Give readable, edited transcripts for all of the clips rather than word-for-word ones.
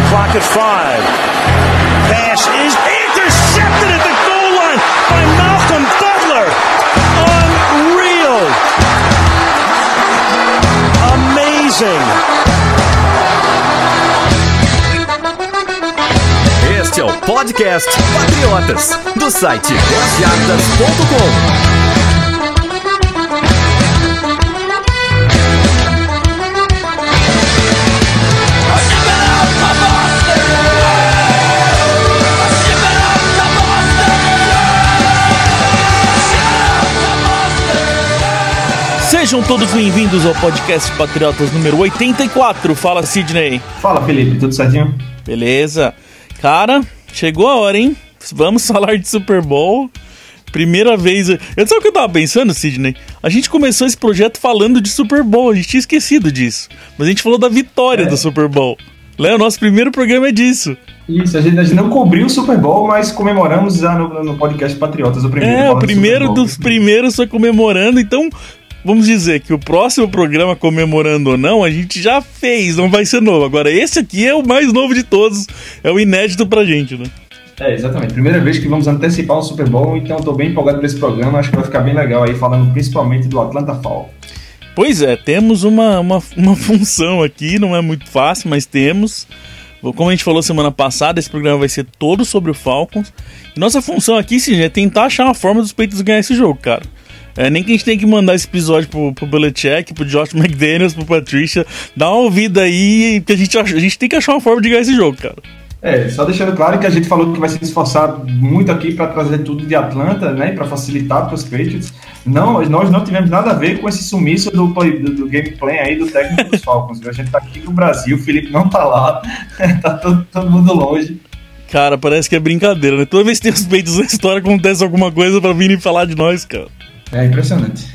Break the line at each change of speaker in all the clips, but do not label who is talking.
clock at 5. Pass is intercepted at the goal line by Malcolm Butler. Unreal. Amazing.
Este é o podcast Patriotas, do site 10yardas.com.
Sejam todos bem-vindos ao podcast Patriotas número 84. Fala, Sidney.
Fala, Felipe. Tudo certinho?
Beleza. Cara, chegou a hora, hein? Vamos falar de Super Bowl. Primeira vez... Sabe o que eu tava pensando, Sidney? A gente começou esse projeto falando de Super Bowl. A gente tinha esquecido disso. Mas a gente falou da vitória do Super Bowl. O nosso primeiro programa é disso.
Isso, a gente não cobriu o Super Bowl, mas comemoramos já no podcast Patriotas. O
primeiro dos primeiros foi comemorando, então... Vamos dizer que o próximo programa, comemorando ou não, a gente já fez, não vai ser novo. Agora, esse aqui é o mais novo de todos, é o inédito pra gente, né?
Exatamente. Primeira vez que vamos antecipar um Super Bowl, então eu tô bem empolgado por esse programa, acho que vai ficar bem legal aí, falando principalmente do Atlanta Falcons.
Pois é, temos uma função aqui, não é muito fácil, mas temos. Como a gente falou semana passada, esse programa vai ser todo sobre o Falcons. E nossa função aqui, sim, é tentar achar uma forma dos Patriots ganhar esse jogo, cara. Nem que a gente tenha que mandar esse episódio pro Belichick, pro Josh McDaniels, pro Patricia. Dá uma ouvida aí, que a gente tem que achar uma forma de ganhar esse jogo, cara.
Só deixando claro que a gente falou que vai se esforçar muito aqui para trazer tudo de Atlanta, né, para facilitar para os Patriots. Nós não tivemos nada a ver com esse sumiço do gameplay aí do técnico dos Falcons. A gente tá aqui no Brasil, o Felipe não tá lá, tá todo mundo longe.
Cara, parece que é brincadeira, né? Toda vez que tem os Patriots na história, acontece alguma coisa pra virem falar de nós, cara.
É impressionante.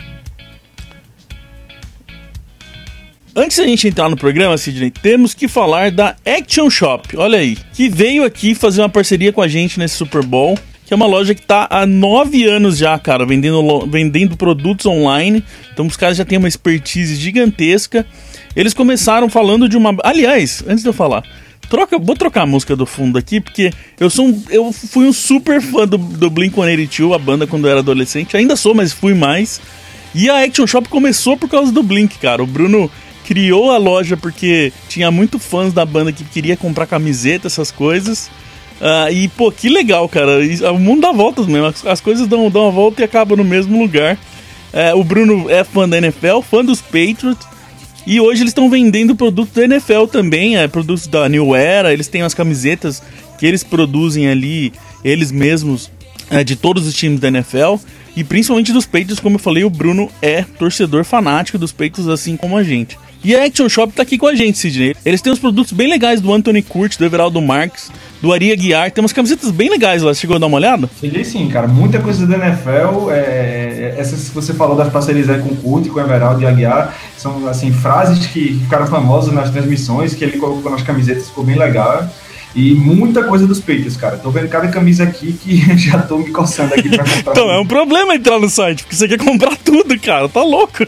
Antes da gente entrar no programa, Sidney, temos que falar da Action Shop, olha aí, que veio aqui fazer uma parceria com a gente nesse Super Bowl, que é uma loja que tá há 9 anos já, cara, vendendo produtos online. Então os caras já têm uma expertise gigantesca. Eles começaram falando de uma... Aliás, antes de eu falar... Vou trocar a música do fundo aqui, porque eu fui um super fã do Blink-182, a banda, quando eu era adolescente. Ainda sou, mas fui mais. E a Action Shop começou por causa do Blink, cara. O Bruno criou a loja porque tinha muito fãs da banda que queria comprar camiseta, essas coisas. E, pô, que legal, cara. O mundo dá voltas mesmo. As coisas dão uma volta e acabam no mesmo lugar. O Bruno é fã da NFL, fã dos Patriots. E hoje eles estão vendendo produtos da NFL também, produtos da New Era. Eles têm as camisetas que eles produzem ali, eles mesmos, de todos os times da NFL. E principalmente dos Patriots, como eu falei, o Bruno é torcedor fanático dos Patriots, assim como a gente. E a Action Shop tá aqui com a gente, Sidney. Eles têm uns produtos bem legais do Anthony Curtis, do Everaldo Marques, do Ari Aguiar. Tem umas camisetas bem legais lá. Você chegou a dar uma olhada?
Cheguei sim, cara. Muita coisa da NFL. Essas que você falou das parcerias aí com o Curtis, com o Everaldo e Aguiar, são assim, frases que ficaram famosas nas transmissões, que ele colocou nas camisetas, ficou bem legal. E muita coisa dos Patriots, cara. Tô vendo cada camisa aqui que já tô me coçando aqui pra comprar.
Então, é um problema entrar no site, porque você quer comprar tudo, cara. Tá louco.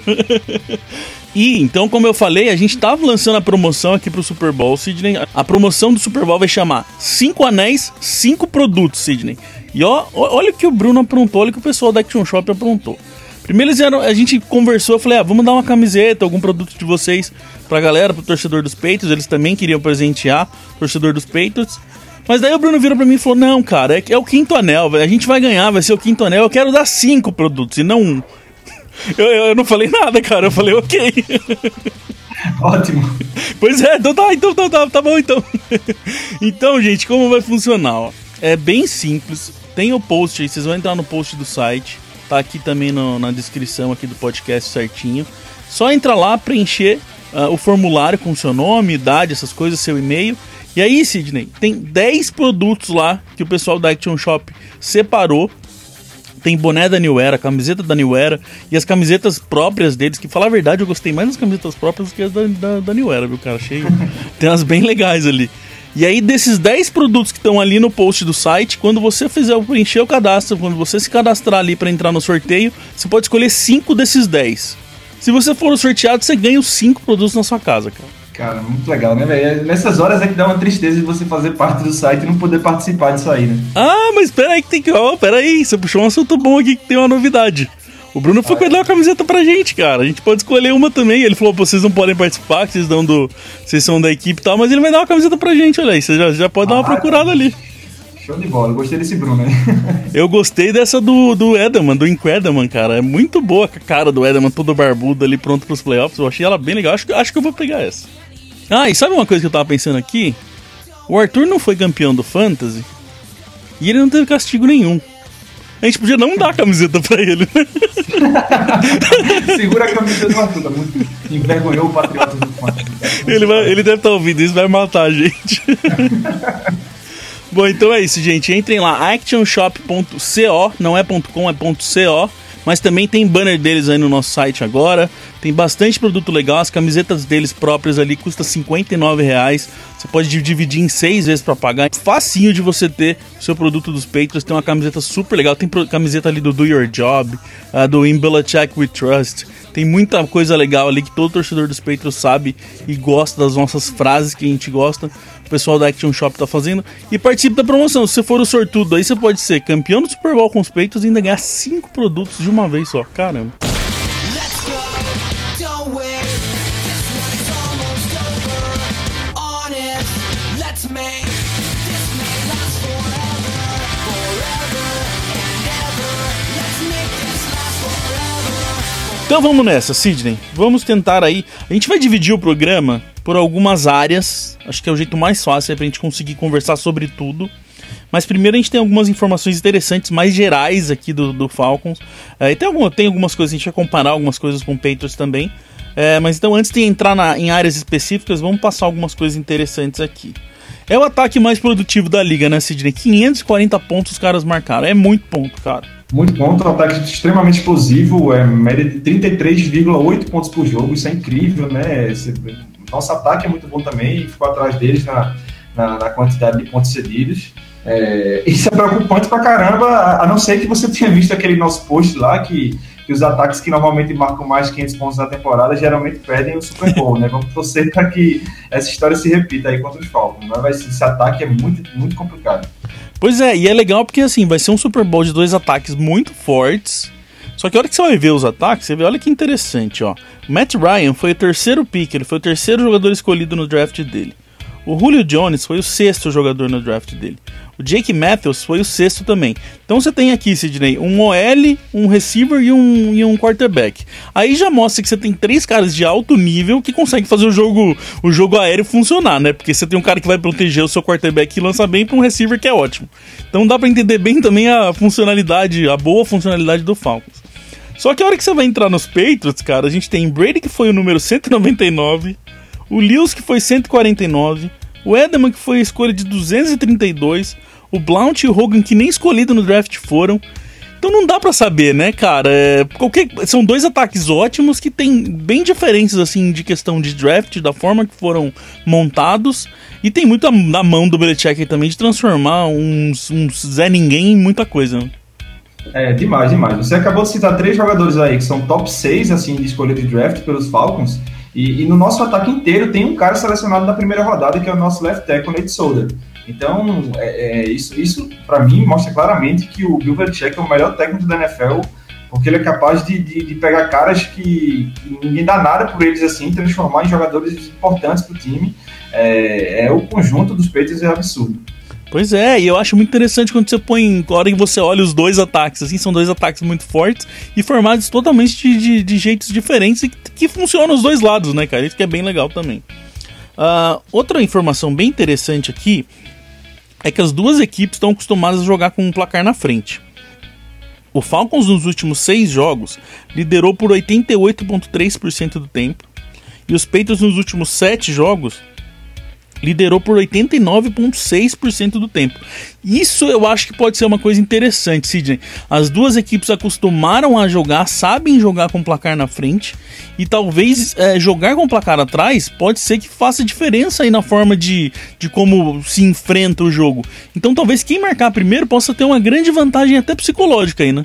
E, então, como eu falei, a gente tava lançando a promoção aqui pro Super Bowl, Sidney. A promoção do Super Bowl vai chamar 5 anéis, 5 produtos, Sidney. E olha o que o Bruno aprontou, olha o que o pessoal da Action Shop aprontou. Primeiro a gente conversou, eu falei, vamos dar uma camiseta, algum produto de vocês pra galera, pro torcedor dos Patriots. Eles também queriam presentear o torcedor dos Patriots. Mas daí o Bruno virou pra mim e falou, não, cara, é o 5º anel, a gente vai ganhar, vai ser o 5º anel, eu quero dar 5 produtos e não 1. Eu não falei nada, cara, eu falei ok.
Ótimo.
Pois é, então tá bom então. Então, gente, como vai funcionar? Ó? É bem simples, tem o post aí, vocês vão entrar no post do site, tá aqui também na descrição aqui do podcast certinho. Só entra lá, preencher o formulário com seu nome, idade, essas coisas, seu e-mail. E aí, Sidney, tem 10 produtos lá que o pessoal da Action Shop separou. Tem boné da New Era, camiseta da New Era e as camisetas próprias deles, que, falar a verdade, eu gostei mais das camisetas próprias do que as da New Era, viu, cara? Achei... Tem umas bem legais ali. E aí, desses 10 produtos que estão ali no post do site, quando você preencher o cadastro, quando você se cadastrar ali para entrar no sorteio, você pode escolher 5 desses 10. Se você for sorteado, você ganha os 5 produtos na sua casa, cara.
Cara, muito legal, né, velho? Nessas horas é que dá uma tristeza de você fazer parte do site e não poder participar disso aí, né?
Ah, mas peraí que tem que... peraí, você puxou um assunto bom aqui que tem uma novidade. O Bruno foi dar uma camiseta pra gente, cara. A gente pode escolher uma também. Ele falou, vocês não podem participar, que vocês são da equipe e tal, mas ele vai dar uma camiseta pra gente, olha aí. Você já pode dar uma procurada ali.
Show de bola, eu gostei desse Bruno, né?
Eu gostei dessa do Edelman, do Ink Edelman, cara. É muito boa a cara do Edelman, todo barbudo ali, pronto pros playoffs. Eu achei ela bem legal, acho que eu vou pegar essa. Ah, e sabe uma coisa que eu tava pensando aqui? O Arthur não foi campeão do Fantasy e ele não teve castigo nenhum. A gente podia não dar a camiseta pra ele, né?
Segura a camiseta do Arthur, tá muito... envergonhou o Patriota do Fantasy.
Ele deve estar ouvindo isso, vai matar a gente. Bom, então é isso, gente. Entrem lá, actionshop.co, não é .com, é .co. Mas também tem banner deles aí no nosso site agora. Tem bastante produto legal. As camisetas deles próprias ali custam R$59. Você pode dividir em 6 vezes pra pagar. Facinho de você ter o seu produto dos Patriots. Tem uma camiseta super legal. Tem camiseta ali do Your Job, do In Belichick We Trust. Tem muita coisa legal ali que todo torcedor dos Patriots sabe e gosta das nossas frases que a gente gosta. O pessoal da Action Shop tá fazendo. E participe da promoção. Se você for o sortudo aí, você pode ser campeão do Super Bowl com os Patriots e ainda ganhar 5 produtos de uma vez só. Caramba. Então vamos nessa, Sidney. Vamos tentar aí. A gente vai dividir o programa por algumas áreas. Acho que é o jeito mais fácil pra gente conseguir conversar sobre tudo. Mas primeiro a gente tem algumas informações interessantes, mais gerais aqui do Falcons. E tem algumas coisas, a gente vai comparar algumas coisas com o Patriots também. Mas então antes de entrar em áreas específicas, vamos passar algumas coisas interessantes aqui. É o ataque mais produtivo da liga, né, Sidney? 540 pontos os caras marcaram. É muito ponto, cara.
Muito ponto, um ataque extremamente explosivo, média de 33,8 pontos por jogo, isso é incrível, né? Nosso ataque é muito bom também, ficou atrás deles na quantidade de pontos cedidos. Isso é preocupante pra caramba, a não ser que você tenha visto aquele nosso post lá, que os ataques que normalmente marcam mais de 500 pontos na temporada geralmente perdem o Super Bowl, né? Vamos torcer para que essa história se repita aí contra os Falcons, mas esse ataque é muito, muito complicado.
Pois é, e é legal porque assim, vai ser um Super Bowl de 2 ataques muito fortes. Só que a hora que você vai ver os ataques, você vê, olha que interessante, ó. O Matt Ryan foi o 3º pick, ele foi o 3º jogador escolhido no draft dele. O Julio Jones foi o 6º jogador no draft dele. O Jake Matthews foi o 6º também. Então você tem aqui, Sidney, um OL, um receiver e um quarterback. Aí já mostra que você tem 3 caras de alto nível que conseguem fazer o jogo aéreo funcionar, né? Porque você tem um cara que vai proteger o seu quarterback e lança bem para um receiver que é ótimo. Então dá para entender bem também a boa funcionalidade do Falcons. Só que a hora que você vai entrar nos Patriots, cara, a gente tem Brady, que foi o número 199, o Lewis, que foi 149, o Edelman, que foi a escolha de 232, o Blount e o Hogan, que nem escolhido no draft foram. Então não dá pra saber, né, cara? São 2 ataques ótimos que tem bem diferenças, assim, de questão de draft, da forma que foram montados. E tem muito na mão do Belichick também de transformar uns Zé Ninguém em muita coisa, né?
Demais. Você acabou de citar 3 jogadores aí que são top 6, assim, de escolha de draft pelos Falcons. E no nosso ataque inteiro tem um cara selecionado na primeira rodada, que é o nosso left tackle, Nate Solder. Então, isso para mim mostra claramente que o Bill Belichick é o melhor técnico da NFL, porque ele é capaz de pegar caras que ninguém dá nada por eles assim, transformar em jogadores importantes pro time. O conjunto dos Patriots é absurdo.
Pois é, e eu acho muito interessante quando você põe, na hora que você olha os 2 ataques, assim, são 2 ataques muito fortes e formados totalmente de jeitos diferentes e que funcionam os 2 lados, né, cara? Isso que é bem legal também. Outra informação bem interessante aqui é que as 2 equipes estão acostumadas a jogar com um placar na frente. O Falcons nos últimos 6 jogos liderou por 88,3% do tempo e os Patriots nos últimos 7 jogos liderou por 89,6% do tempo. Isso eu acho que pode ser uma coisa interessante, Sidney. As 2 equipes acostumaram a jogar, sabem jogar com placar na frente, e talvez jogar com placar atrás pode ser que faça diferença aí na forma de como se enfrenta o jogo. Então talvez quem marcar primeiro possa ter uma grande vantagem até psicológica aí, né?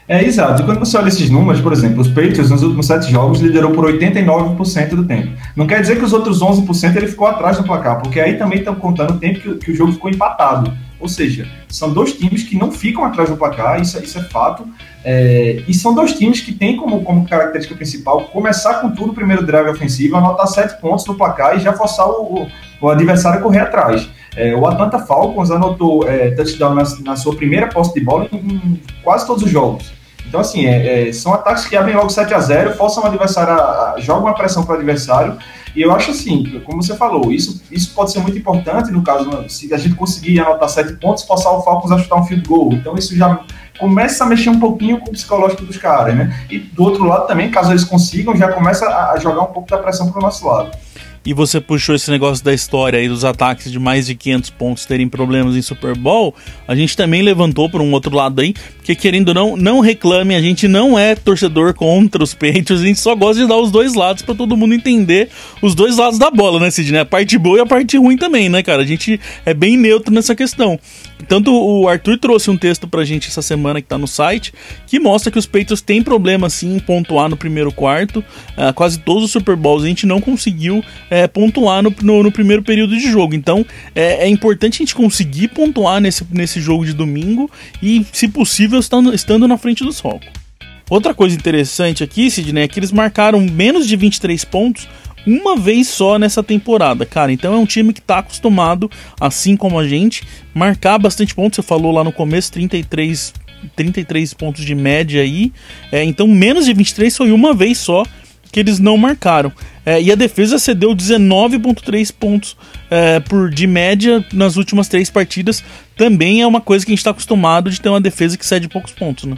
Exato. E quando você olha esses números, por exemplo, os Patriots nos últimos 7 jogos liderou por 89% do tempo. Não quer dizer que os outros 11% ele ficou atrás do placar, porque aí também estão contando o tempo que o jogo ficou empatado. Ou seja, são dois times que não ficam atrás do placar, isso é fato. E são dois times que têm como característica principal começar com tudo o primeiro drive ofensivo, anotar 7 pontos no placar e já forçar o adversário a correr atrás. O Atlanta Falcons anotou touchdown na sua primeira posse de bola em quase todos os jogos. Então, assim, são ataques que abrem logo 7-0, forçam o adversário, jogam uma pressão para o adversário. E eu acho assim, como você falou, isso pode ser muito importante no caso, se a gente conseguir anotar 7 pontos, forçar o Falcons a chutar um field goal. Então isso já começa a mexer um pouquinho com o psicológico dos caras, né? E do outro lado também, caso eles consigam, já começa a jogar um pouco da pressão para o nosso lado.
E você puxou esse negócio da história aí dos ataques de mais de 500 pontos terem problemas em Super Bowl, a gente também levantou por um outro lado aí, porque querendo ou não reclame, a gente não é torcedor contra os Patriots, a gente só gosta de dar os dois lados pra todo mundo entender os dois lados da bola, né, Sidney? A parte boa e a parte ruim também, né, cara? A gente é bem neutro nessa questão. Tanto o Arthur trouxe um texto pra gente essa semana que tá no site, que mostra que os Patriots têm problema sim em pontuar no primeiro quarto. Quase todos os Super Bowls a gente não conseguiu pontuar no primeiro período de jogo. Então é importante a gente conseguir pontuar nesse jogo de domingo e, se possível, estando na frente dos Falcons. Outra coisa interessante aqui, Sidney, é que eles marcaram menos de 23 pontos uma vez só nessa temporada, cara. Então é um time que tá acostumado, assim como a gente, marcar bastante pontos. Você falou lá no começo, 33 pontos de média aí. Então menos de 23 foi uma vez só que eles não marcaram. E a defesa cedeu 19,3 pontos de média nas últimas 3 partidas. Também é uma coisa que a gente está acostumado de ter uma defesa que cede poucos pontos, né?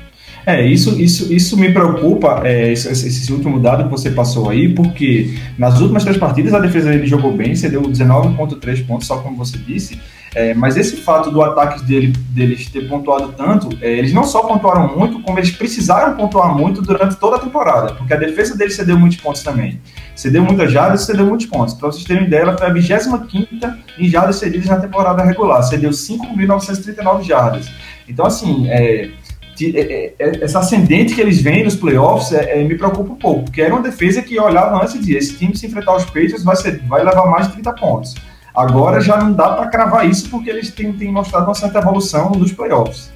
Isso me preocupa, esse último dado que você passou aí, porque nas últimas 3 partidas a defesa dele jogou bem, cedeu 19,3 pontos, só como você disse, mas esse fato do ataque deles ter pontuado tanto, eles não só pontuaram muito, como eles precisaram pontuar muito durante toda a temporada, porque a defesa deles cedeu muitos pontos também. Cedeu muitas jardas e cedeu muitos pontos. Para vocês terem uma ideia, ela foi a 25ª em jardas cedidas na temporada regular, cedeu 5.939 jardas. Então, assim, essa ascendente que eles vêm nos playoffs me preocupa um pouco, porque era uma defesa que eu olhava antes de esse time se enfrentar os Patriots vai levar mais de 30 pontos. Agora já não dá para cravar isso, porque eles têm mostrado uma certa evolução nos playoffs.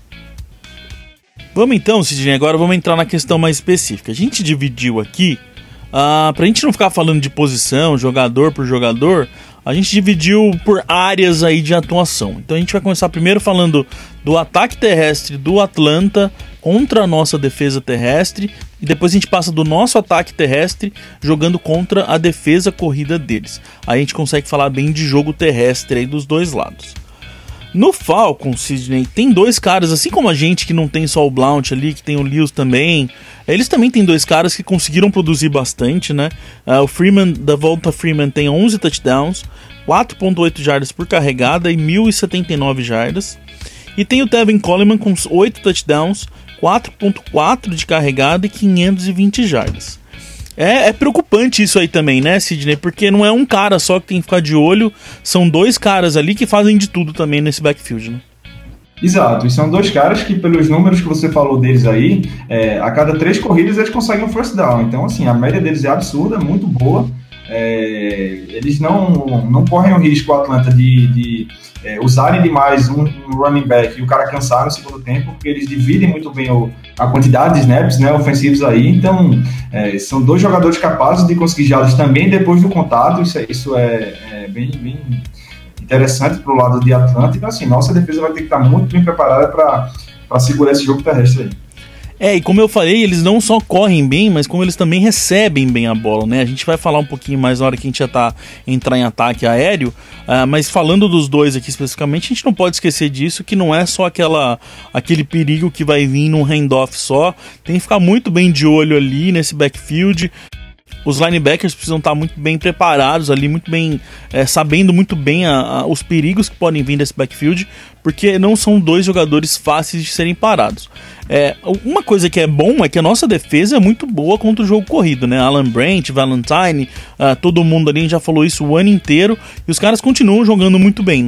Vamos então, Sidney, agora vamos entrar na questão mais específica. A gente dividiu aqui, pra gente não ficar falando de posição, jogador por jogador, a gente dividiu por áreas aí de atuação. Então a gente vai começar primeiro falando do ataque terrestre do Atlanta contra a nossa defesa terrestre, e depois a gente passa do nosso ataque terrestre jogando contra a defesa corrida deles. Aí a gente consegue falar bem de jogo terrestre aí dos dois lados. No Falcons, Sidney, tem 2 caras, assim como a gente que não tem só o Blount ali, que tem o Lewis também, eles também tem 2 caras que conseguiram produzir bastante, né? O Freeman, Devonta Freeman, tem 11 touchdowns, 4.8 jardas por carregada e 1.079 jardas. E tem o Tevin Coleman com 8 touchdowns, 4.4 de carregada e 520 jardas. É preocupante isso aí também, né, Sidney? Porque não é um cara só que tem que ficar de olho, são 2 caras ali que fazem de tudo também nesse backfield, né?
Exato, e são 2 caras que, pelos números que você falou deles aí, a cada 3 corridas eles conseguem um first down. Então, assim, a média deles é absurda, muito boa. Eles não correm o risco, o Atlanta, de usarem demais um running back e o cara cansar no segundo tempo, porque eles dividem muito bem a quantidade de snaps, né, ofensivos aí. Então, são 2 jogadores capazes de conseguir jardas também depois do contato. Isso é bem interessante para o lado de Atlanta. Então, assim, nossa defesa vai ter que estar muito bem preparada para segurar esse jogo terrestre aí.
E como eu falei, eles não só correm bem, mas como eles também recebem bem a bola, né? A gente vai falar um pouquinho mais na hora que a gente já entrar em ataque aéreo, mas falando dos 2 aqui especificamente, a gente não pode esquecer disso, que não é só aquele perigo que vai vir num handoff só, tem que ficar muito bem de olho ali nesse backfield. Os linebackers precisam estar muito bem preparados ali, muito bem, sabendo muito bem os perigos que podem vir desse backfield, porque não são 2 jogadores fáceis de serem parados. Uma coisa que é bom é que a nossa defesa é muito boa contra o jogo corrido, né? Alan Branch, Valentine, todo mundo ali, a gente já falou isso o ano inteiro, e os caras continuam jogando muito bem, né?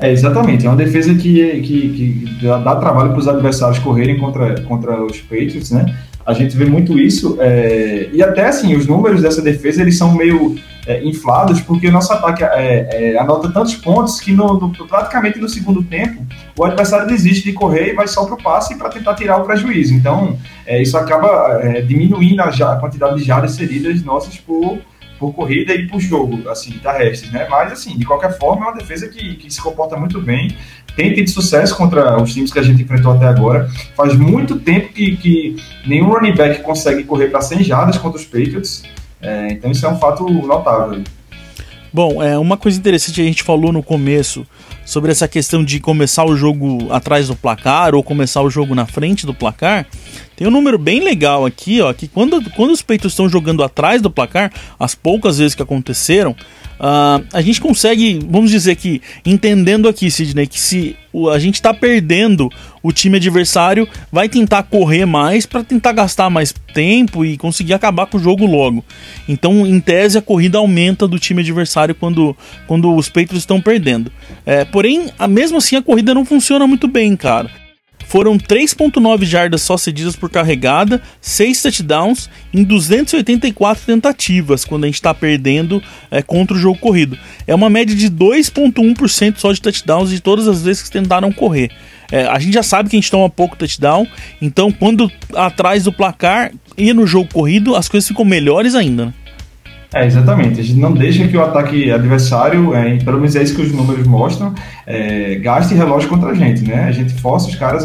Exatamente, é uma defesa que dá trabalho para os adversários correrem contra os Patriots, né? A gente vê muito isso, e até assim, os números dessa defesa eles são meio inflados, porque o nosso ataque anota tantos pontos que praticamente no segundo tempo o adversário desiste de correr e vai só para o passe para tentar tirar o prejuízo. Então, isso acaba diminuindo a quantidade de jardas cedidas nossas por corrida e por jogo, assim, terrestres, né? Mas, assim, de qualquer forma, é uma defesa que se comporta muito bem, tem tido sucesso contra os times que a gente enfrentou até agora. Faz muito tempo que nenhum running back consegue correr para 100 jardas contra os Patriots, então isso é um fato notável.
Bom, uma coisa interessante que a gente falou no começo sobre essa questão de começar o jogo atrás do placar ou começar o jogo na frente do placar. Tem um número bem legal aqui, ó, que quando os Patriots estão jogando atrás do placar, as poucas vezes que aconteceram, a gente consegue, vamos dizer que, entendendo aqui, Sidney, que se a gente está perdendo, o time adversário vai tentar correr mais para tentar gastar mais tempo e conseguir acabar com o jogo logo. Então, em tese, a corrida aumenta do time adversário quando os Patriots estão perdendo. Porém, mesmo assim, a corrida não funciona muito bem, cara. Foram 3.9 jardas só cedidas por carregada, 6 touchdowns em 284 tentativas quando a gente está perdendo contra o jogo corrido. É uma média de 2.1% só de touchdowns de todas as vezes que tentaram correr. A gente já sabe que a gente toma pouco touchdown, então quando atrás do placar e no jogo corrido as coisas ficam melhores ainda, né?
Exatamente, a gente não deixa que o ataque adversário, pelo menos é isso que os números mostram, gaste relógio contra a gente, né? A gente força os caras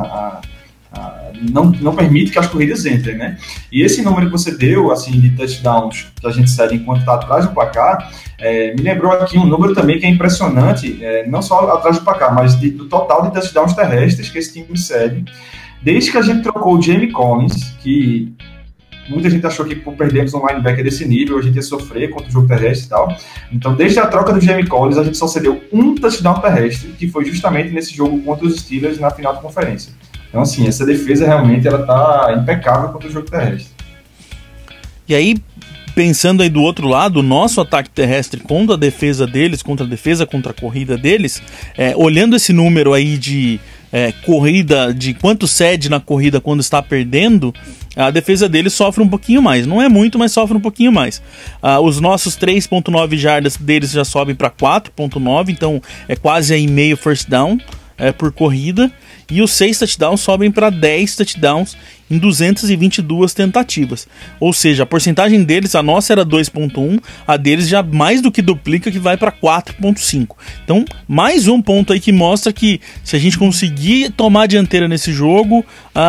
não permite que as corridas entrem, né? E esse número que você deu, assim, de touchdowns que a gente cede enquanto está atrás do placar, me lembrou aqui um número também que é impressionante, não só atrás do placar, mas do total de touchdowns terrestres que esse time cede, desde que a gente trocou o Jamie Collins, que muita gente achou que por perdermos um linebacker desse nível, a gente ia sofrer contra o jogo terrestre e tal. Então, desde a troca do Jamie Collins, a gente só cedeu um touchdown terrestre, que foi justamente nesse jogo contra os Steelers na final da conferência. Então, assim, essa defesa realmente ela tá impecável contra o jogo terrestre.
E aí, pensando aí do outro lado, o nosso ataque terrestre contra a defesa deles, contra a corrida deles, olhando esse número aí de corrida, de quanto cede na corrida quando está perdendo, a defesa deles sofre um pouquinho mais. Não é muito, mas sofre um pouquinho mais. Os nossos 3.9 jardas deles já sobem para 4.9, então é quase aí meio first down por corrida. E os 6 touchdowns sobem para 10 touchdowns em 222 tentativas. Ou seja, a porcentagem deles, a nossa era 2.1, a deles já mais do que duplica, que vai para 4.5. Então, mais um ponto aí que mostra que se a gente conseguir tomar a dianteira nesse jogo,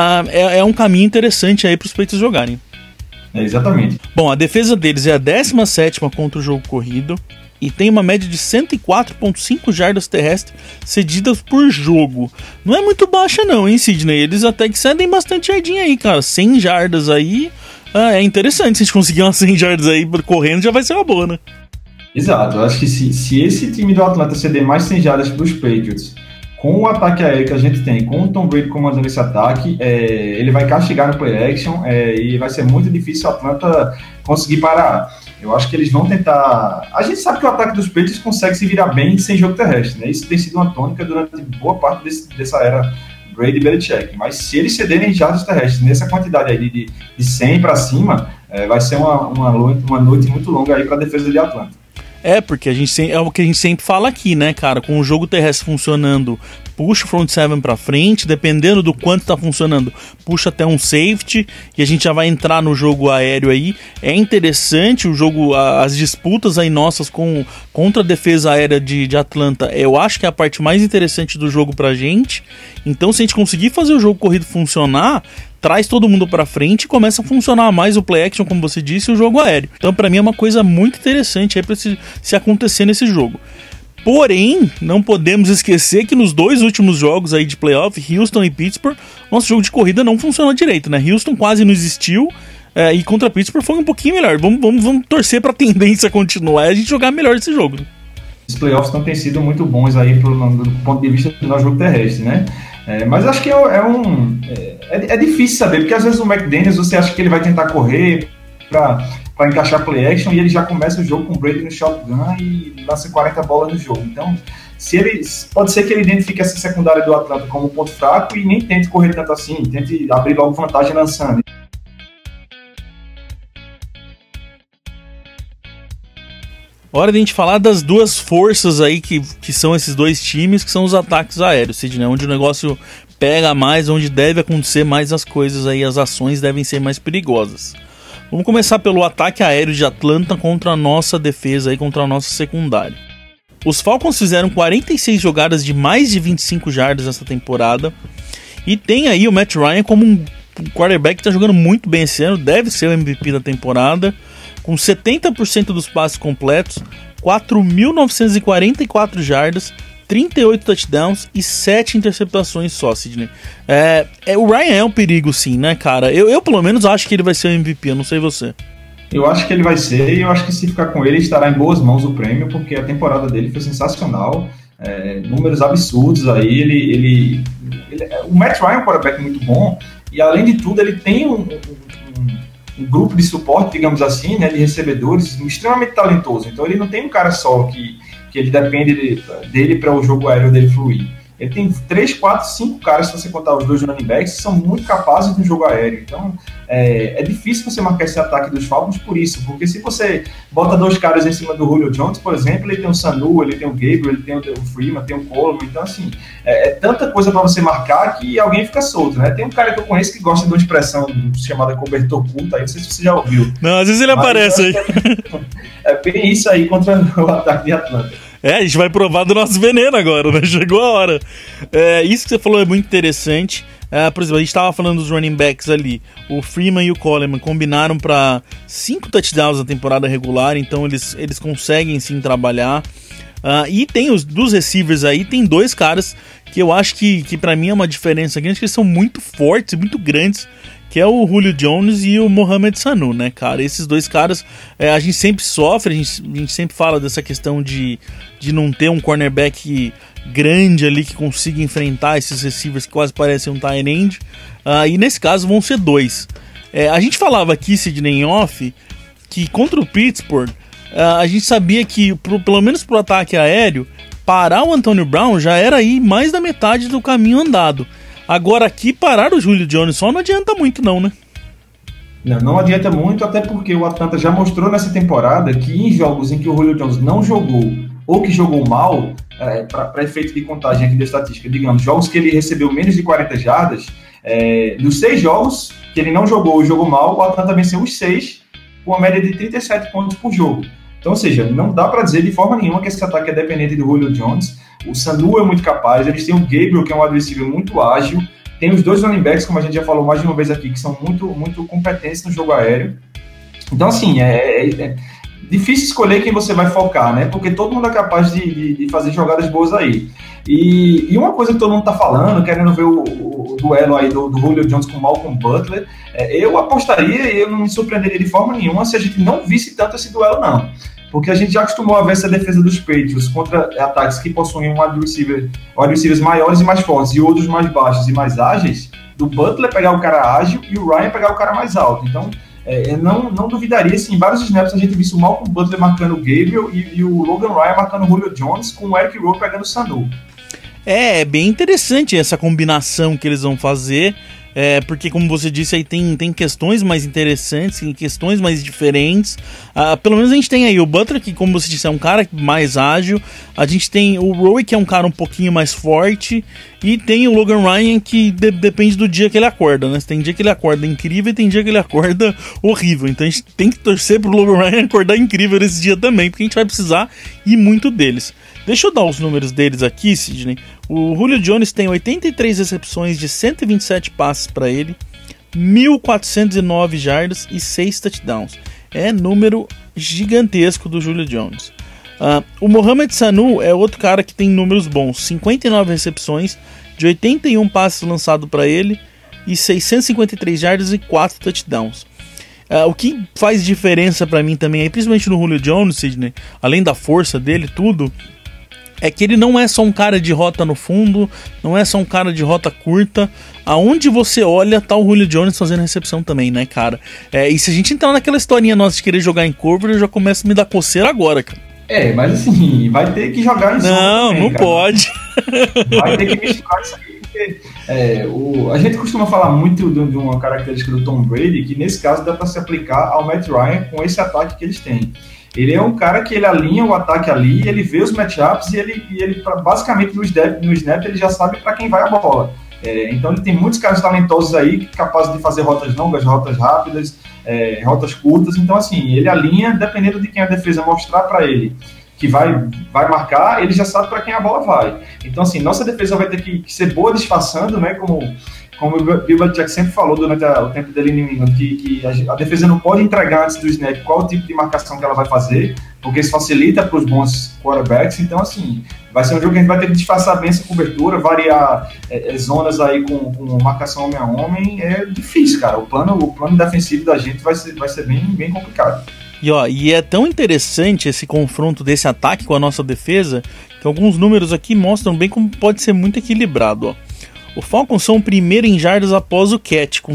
é um caminho interessante aí para os Patriots jogarem.
Exatamente.
Bom, a defesa deles é a 17ª contra o jogo corrido e tem uma média de 104.5 jardas terrestres cedidas por jogo. Não é muito baixa não, hein, Sidney? Eles até que cedem bastante jardinha aí, cara. 100 jardas aí, é interessante. Se a gente conseguir umas 100 jardas aí correndo, já vai ser uma boa, né?
Exato, eu acho que se esse time do Atlanta ceder mais 100 jardas para os Patriots, com o ataque aéreo que a gente tem, com o Tom Brady comandando esse ataque, ele vai castigar no play action e vai ser muito difícil o Atlanta conseguir parar. Eu acho que eles vão tentar... A gente sabe que o ataque dos Patriots consegue se virar bem sem jogo terrestre, né? Isso tem sido uma tônica durante boa parte dessa era Brady e Belichick. Mas se eles cederem jardas terrestres nessa quantidade aí de 100 para cima, vai ser uma noite muito longa aí para a defesa de Atlanta.
Porque é o que a gente sempre fala aqui, né, cara? Com o jogo terrestre funcionando, puxa o front seven pra frente, dependendo do quanto tá funcionando, puxa até um safety, e a gente já vai entrar no jogo aéreo aí. É interessante o jogo, as disputas aí nossas contra a defesa aérea de Atlanta, eu acho que é a parte mais interessante do jogo pra gente. Então, se a gente conseguir fazer o jogo corrido funcionar, traz todo mundo pra frente e começa a funcionar mais o play action, como você disse, e o jogo aéreo. Então, pra mim, é uma coisa muito interessante aí pra se acontecer nesse jogo. Porém, não podemos esquecer que nos 2 últimos jogos aí de playoff, Houston e Pittsburgh, nosso jogo de corrida não funcionou direito, né? Houston quase não existiu, e contra Pittsburgh foi um pouquinho melhor. Vamos torcer pra tendência continuar e a gente jogar melhor esse jogo.
Os playoffs não têm sido muito bons aí do ponto de vista do nosso jogo terrestre, né? Mas acho que é difícil saber, porque às vezes o McDaniels você acha que ele vai tentar correr para encaixar play action e ele já começa o jogo com o Brady no shotgun e lança 40 bolas no jogo. Então, Pode ser que ele identifique essa secundária do Atlanta como um ponto fraco e nem tente correr tanto assim, tente abrir logo vantagem lançando.
Hora de a gente falar das duas forças aí que são esses dois times, que são os ataques aéreos, Sidney, onde o negócio pega mais, onde deve acontecer mais as coisas aí, as ações devem ser mais perigosas. Vamos começar pelo ataque aéreo de Atlanta contra a nossa defesa aí, contra a nossa secundária. Os Falcons fizeram 46 jogadas de mais de 25 jardas nessa temporada, e tem aí o Matt Ryan como um quarterback que está jogando muito bem esse ano, deve ser o MVP da temporada, com 70% dos passes completos, 4.944 jardas, 38 touchdowns e 7 interceptações só, Sidney. O Ryan é um perigo sim, né, cara? Eu pelo menos acho que ele vai ser o MVP, eu não sei você.
Eu acho que ele vai ser, e eu acho que se ficar com ele, estará em boas mãos o prêmio, porque a temporada dele foi sensacional, números absurdos aí, o Matt Ryan é um quarterback muito bom, e além de tudo ele tem um grupo de suporte, digamos assim, né, de recebedores extremamente talentoso. Então ele não tem um cara só que ele depende dele para o jogo aéreo dele fluir. Ele tem 3, 4, 5 caras, se você contar os dois running backs, que são muito capazes no jogo aéreo. Então é difícil você marcar esse ataque dos Falcons por isso, porque se você bota 2 caras em cima do Julio Jones, por exemplo, ele tem o Sanu, ele tem o Gabriel, ele tem o Freeman, tem o Coleman. Então assim, é tanta coisa para você marcar que alguém fica solto, né? Tem um cara que eu conheço que gosta de uma expressão chamada cobertor culto, aí não sei se você já ouviu.
Não, às vezes ele aparece aí.
É bem isso aí contra o ataque de Atlanta.
A gente vai provar do nosso veneno agora, né? Chegou a hora. Isso que você falou é muito interessante. Por exemplo, a gente estava falando dos running backs ali. O Freeman e o Coleman combinaram para 5 touchdowns na temporada regular, então eles conseguem sim trabalhar. E tem dos receivers aí, tem 2 caras que eu acho que para mim é uma diferença grande, que eles são muito fortes, muito grandes, que é o Julio Jones e o Mohamed Sanu, né, cara? Esses 2 caras, a gente sempre sofre, a gente sempre fala dessa questão de não ter um cornerback grande ali que consiga enfrentar esses receivers que quase parecem um tight end, e nesse caso vão ser 2. A gente falava aqui, Sidney, em off, que contra o Pittsburgh, a gente sabia que, pelo menos pro ataque aéreo, parar o Antonio Brown já era aí mais da metade do caminho andado. Agora aqui, parar o Julio Jones só não adianta muito não, né?
Não adianta muito, até porque o Atlanta já mostrou nessa temporada que em jogos em que o Julio Jones não jogou ou que jogou mal, para efeito de contagem aqui da estatística, digamos, jogos que ele recebeu menos de 40 jardas, dos 6 jogos que ele não jogou ou jogou mal, o Atlanta venceu os 6 com uma média de 37 pontos por jogo. Então, ou seja, não dá para dizer de forma nenhuma que esse ataque é dependente do Julio Jones. O Sanu é muito capaz, eles têm o Gabriel, que é um wide receiver muito ágil, tem os 2 running backs, como a gente já falou mais de uma vez aqui, que são muito, muito competentes no jogo aéreo. Então, assim, é difícil escolher quem você vai focar, né? Porque todo mundo é capaz de fazer jogadas boas aí. E uma coisa que todo mundo tá falando, querendo ver o duelo aí do Julio Jones com o Malcolm Butler, eu apostaria e eu não me surpreenderia de forma nenhuma se a gente não visse tanto esse duelo, não. Porque a gente já acostumou a ver essa defesa dos Patriots contra ataques que possuem wide receivers maiores e mais fortes e outros mais baixos e mais ágeis, do Butler pegar o cara ágil e o Ryan pegar o cara mais alto. Então, eu não duvidaria se em vários snaps a gente visse o Malcolm Butler marcando o Gabriel e o Logan Ryan marcando o Julio Jones, com o Eric Rowe pegando o Sanu.
É bem interessante essa combinação que eles vão fazer. Porque, como você disse, aí tem questões mais interessantes, tem questões mais diferentes. Pelo menos a gente tem aí o Butler, que, como você disse, é um cara mais ágil. A gente tem o Rowe, que é um cara um pouquinho mais forte. E tem o Logan Ryan, que depende do dia que ele acorda, né? Tem dia que ele acorda incrível e tem dia que ele acorda horrível. Então a gente tem que torcer pro Logan Ryan acordar incrível nesse dia também, porque a gente vai precisar ir muito deles. Deixa eu dar os números deles aqui, Sidney. O Julio Jones tem 83 recepções de 127 passes para ele, 1.409 jardas e 6 touchdowns. É número gigantesco do Julio Jones. O Mohamed Sanu é outro cara que tem números bons. 59 recepções de 81 passes lançados para ele e 653 jardas e 4 touchdowns. O que faz diferença para mim também, principalmente no Julio Jones, Sidney, além da força dele, tudo, é que ele não é só um cara de rota no fundo, não é só um cara de rota curta. Aonde você olha, tá o Julio Jones fazendo recepção também, né, cara? E se a gente entrar naquela historinha nossa de querer jogar em cover, eu já começo a me dar coceira agora, cara.
Mas assim, vai ter que jogar em cima.
Não, também, não cara. Pode.
Vai ter que misturar isso aí, porque a gente costuma falar muito de uma característica do Tom Brady, que nesse caso dá para se aplicar ao Matt Ryan com esse ataque que eles têm. Ele é um cara que ele alinha o ataque ali, ele vê os matchups e ele basicamente no snap ele já sabe para quem vai a bola. Então ele tem muitos caras talentosos aí, capazes de fazer rotas longas, rotas rápidas, rotas curtas. Então assim, ele alinha, dependendo de quem a defesa mostrar para ele que vai marcar, ele já sabe para quem a bola vai. Então assim, nossa defesa vai ter que ser boa disfarçando, né, como o Bill Belichick sempre falou durante o tempo dele em New England, que a defesa não pode entregar antes do snap qual o tipo de marcação que ela vai fazer, porque isso facilita para os bons quarterbacks. Então, assim, vai ser um jogo que a gente vai ter que disfarçar bem essa cobertura, variar zonas aí com marcação homem a homem. É difícil, cara. O plano defensivo da gente vai ser bem, bem complicado.
E é tão interessante esse confronto desse ataque com a nossa defesa, que alguns números aqui mostram bem como pode ser muito equilibrado, ó. O Falcons são o primeiro em jardas após o catch, com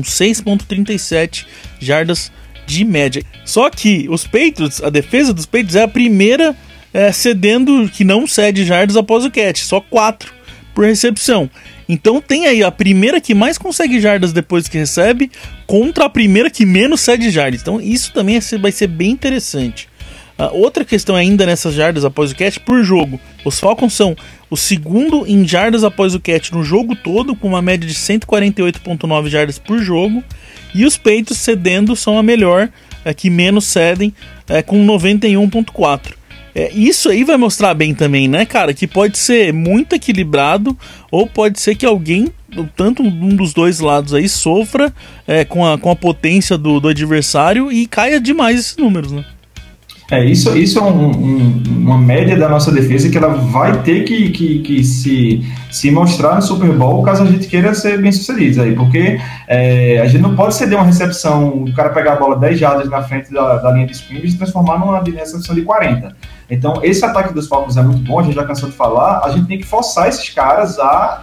6.37 jardas de média. Só que os Patriots, a defesa dos Patriots é a primeira cedendo, que não cede jardas após o catch, só 4 por recepção. Então tem aí a primeira que mais consegue jardas depois que recebe, contra a primeira que menos cede jardas. Então isso também vai ser bem interessante. Outra questão ainda nessas jardas após o catch por jogo. Os Falcons são o segundo em jardas após o catch no jogo todo, com uma média de 148.9 jardas por jogo. E os Patriots cedendo são a melhor, que menos cedem, com 91.4. Isso aí vai mostrar bem também, né, cara? Que pode ser muito equilibrado, ou pode ser que alguém, tanto um dos dois lados aí, sofra com a potência do adversário e caia demais esses números, né?
Isso é uma média da nossa defesa que ela vai ter que se mostrar no Super Bowl caso a gente queira ser bem sucedido aí, porque a gente não pode ceder uma recepção, o cara pegar a bola 10 jardas na frente da linha de scrimmage e transformar numa recepção de 40. Então esse ataque dos Falcons é muito bom, a gente já cansou de falar, a gente tem que forçar esses caras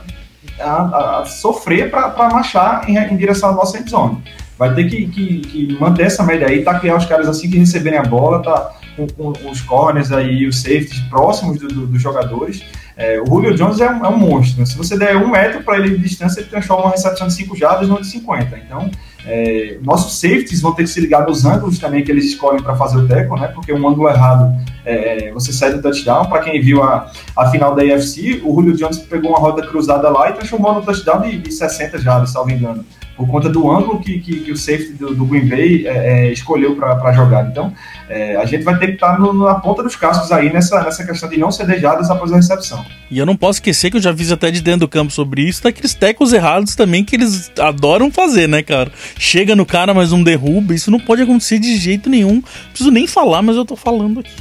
a sofrer para marchar em direção à nossa endzone. Vai ter que manter essa média aí, taclear os caras assim que receberem a bola, tá com os corners aí e os safeties próximos dos jogadores. O Julio Jones é um monstro, né? Se você der 1 metro para ele de distância, ele transforma uma recepção de 5 jardas numa de 50. Então, nossos safeties vão ter que se ligar nos ângulos também que eles escolhem para fazer o tackle, né? Porque um ângulo errado você sai do touchdown. Para quem viu a final da AFC, o Julio Jones pegou uma rota cruzada lá e transformou no touchdown de 60 jardas, salvo engano, por conta do ângulo que o safety do Green Bay escolheu para jogar. Então, a gente vai ter que estar na ponta dos cascos aí nessa questão de não ceder jardas após a recepção.
E eu não posso esquecer que eu já fiz até de dentro do campo sobre isso, daqueles tackles errados também que eles adoram fazer, né, cara? Chega no cara, mas não derruba, isso não pode acontecer de jeito nenhum. Não preciso nem falar, mas eu tô falando aqui.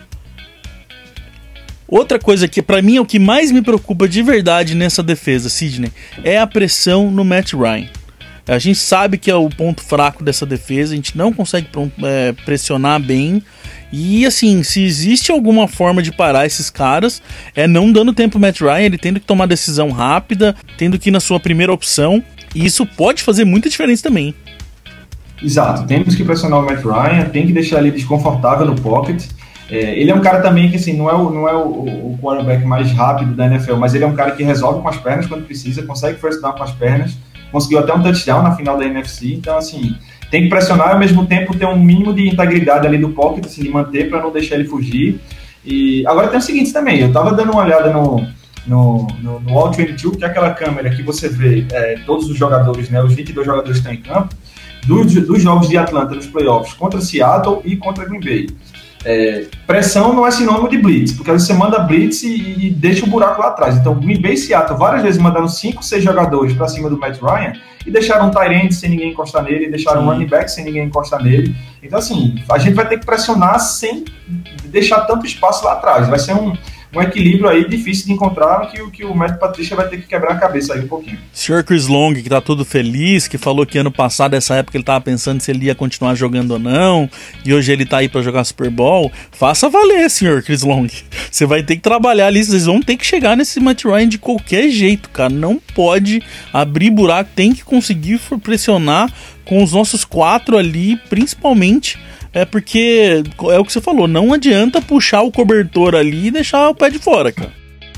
Outra coisa que pra mim é o que mais me preocupa de verdade nessa defesa, Sidney, é a pressão no Matt Ryan. A gente sabe que é o ponto fraco dessa defesa, a gente não consegue pressionar bem. E assim, se existe alguma forma de parar esses caras, não dando tempo ao Matt Ryan, ele tendo que tomar decisão rápida, tendo que ir na sua primeira opção. E isso pode fazer muita diferença também.
Exato, temos que pressionar o Matt Ryan, tem que deixar ele desconfortável no pocket. Ele é um cara também que assim, não é o quarterback mais rápido da NFL, mas ele é um cara que resolve com as pernas quando precisa, consegue first down com as pernas, conseguiu até um touchdown na final da NFC. Então assim, tem que pressionar e ao mesmo tempo ter um mínimo de integridade ali do pocket, assim, de manter para não deixar ele fugir. E agora tem o seguinte também, eu tava dando uma olhada no All 22, que é aquela câmera que você vê todos os jogadores, né, os 22 jogadores que estão em campo, dos jogos de Atlanta nos playoffs contra Seattle e contra Green Bay. Pressão não é sinônimo de blitz, porque você manda blitz e deixa o buraco lá atrás. Então, Green Bay e Seattle várias vezes mandaram 5, 6 jogadores para cima do Matt Ryan e deixaram um tight end sem ninguém encostar nele, deixaram um running back sem ninguém encostar nele. Então, assim, a gente vai ter que pressionar sem deixar tanto espaço lá atrás. Vai ser um equilíbrio aí difícil de encontrar, que o Matt Patricia vai ter que quebrar a cabeça aí um pouquinho.
O Sr. Chris Long, que tá todo feliz, que falou que ano passado, nessa época, ele tava pensando se ele ia continuar jogando ou não, e hoje ele tá aí pra jogar Super Bowl, faça valer, Sr. Chris Long. Você vai ter que trabalhar ali, vocês vão ter que chegar nesse Matt Ryan de qualquer jeito, cara. Não pode abrir buraco, tem que conseguir pressionar com os nossos 4 ali, principalmente é porque é o que você falou, não adianta puxar o cobertor ali e deixar o pé de fora, cara.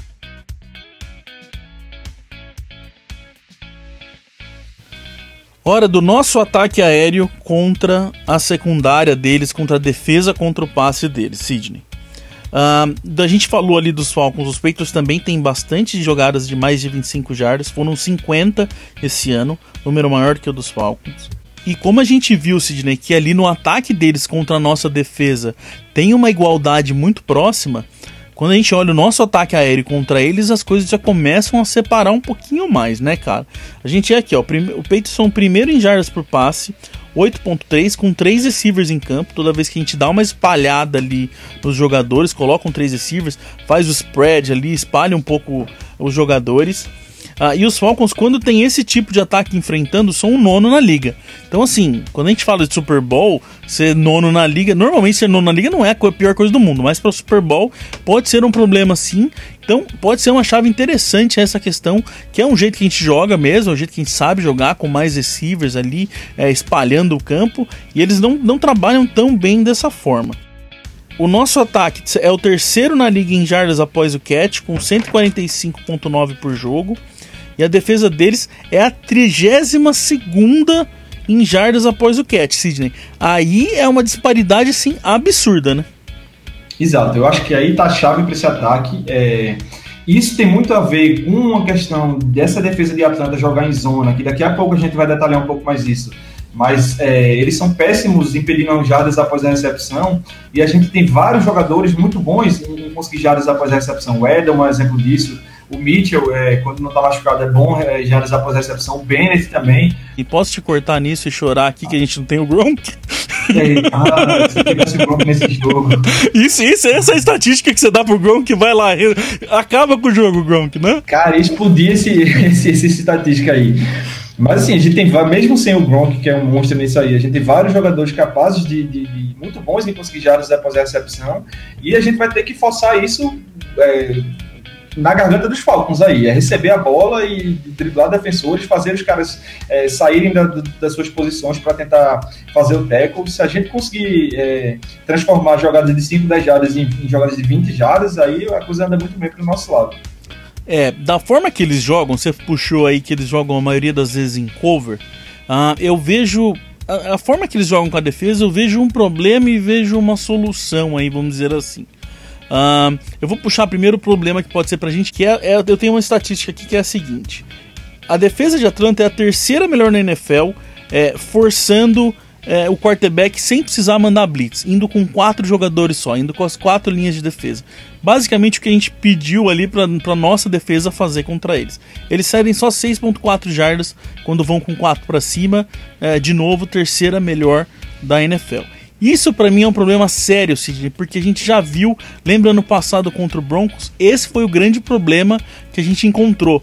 Hora do nosso ataque aéreo contra a secundária deles, contra a defesa, contra o passe deles, Sidney. A gente falou ali dos Falcons, os Patriots também tem bastante jogadas de mais de 25 jardas, foram 50 esse ano, número maior que o dos Falcons. E como a gente viu, Sidney, que ali no ataque deles contra a nossa defesa tem uma igualdade muito próxima, quando a gente olha o nosso ataque aéreo contra eles, as coisas já começam a separar um pouquinho mais, né, cara? A gente é aqui, ó, o Patriots são o primeiro em jardas por passe, 8.3, com 3 receivers em campo. Toda vez que a gente dá uma espalhada ali nos jogadores, colocam 3 receivers, faz o spread ali, espalha um pouco os jogadores. E os Falcons, quando tem esse tipo de ataque enfrentando, são o 9º na liga. Então, assim, quando a gente fala de Super Bowl, ser 9º na liga, normalmente ser 9º na liga não é a pior coisa do mundo, mas para o Super Bowl pode ser um problema sim. Então, pode ser uma chave interessante essa questão, que é um jeito que a gente joga mesmo, é um jeito que a gente sabe jogar com mais receivers ali, espalhando o campo, e eles não trabalham tão bem dessa forma. O nosso ataque é o 3º na liga em jardas após o catch, com 145.9 por jogo. E a defesa deles é a 32ª em jardas após o catch, Sidney. Aí é uma disparidade, assim, absurda, né?
Exato, eu acho que aí tá a chave para esse ataque. Isso tem muito a ver com uma questão dessa defesa de Atlanta jogar em zona, que daqui a pouco a gente vai detalhar um pouco mais isso. Mas eles são péssimos impedindo jardas após a recepção, e a gente tem vários jogadores muito bons em conseguir jardas após a recepção. O Edel é um exemplo disso. O Mitchell, quando não tá machucado, é bom jardas após a recepção. O Bennett também.
E posso te cortar nisso e chorar aqui que a gente não tem o Gronk?
Se tivesse o Gronk nesse jogo.
Isso, essa é a estatística que você dá pro Gronk, vai lá, acaba com o jogo, Gronk, né?
Cara, explodir essa estatística aí. Mas assim, a gente tem, mesmo sem o Gronk, que é um monstro nisso aí, a gente tem vários jogadores capazes de muito bons em conseguir jardas após a recepção, e a gente vai ter que forçar isso na garganta dos Falcons aí, receber a bola e driblar defensores, fazer os caras saírem das suas posições para tentar fazer o tackle. Se a gente conseguir transformar jogadas de 5, 10 jardas em jogadas de 20 jardas, aí a coisa anda muito bem pro nosso lado.
Da forma que eles jogam, você puxou aí que eles jogam a maioria das vezes em cover, eu vejo... A forma que eles jogam com a defesa, eu vejo um problema e vejo uma solução aí, vamos dizer assim. Eu vou puxar primeiro o problema que pode ser pra gente, que eu tenho uma estatística aqui que é a seguinte: a defesa de Atlanta é a 3ª melhor na NFL, forçando o quarterback sem precisar mandar blitz, indo com 4 jogadores só, indo com as 4 linhas de defesa. Basicamente o que a gente pediu ali pra nossa defesa fazer contra eles. Eles cedem só 6.4 jardas quando vão com 4 pra cima, de novo 3ª melhor da NFL. Isso pra mim é um problema sério, Sidney, porque a gente já viu, lembra ano passado contra o Broncos, esse foi o grande problema que a gente encontrou.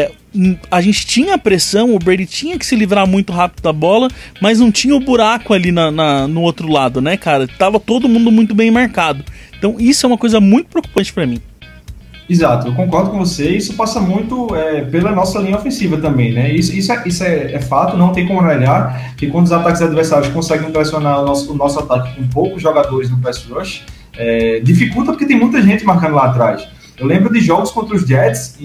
A gente tinha pressão, o Brady tinha que se livrar muito rápido da bola, mas não tinha o buraco ali no outro lado, né, cara? Tava todo mundo muito bem marcado. Então isso é uma coisa muito preocupante pra mim.
Exato, eu concordo com você. Isso passa muito pela nossa linha ofensiva também, né? Isso é fato, não tem como negar que quando os ataques adversários conseguem pressionar o nosso ataque com poucos jogadores no pass rush, dificulta porque tem muita gente marcando lá atrás. Eu lembro de jogos contra os Jets,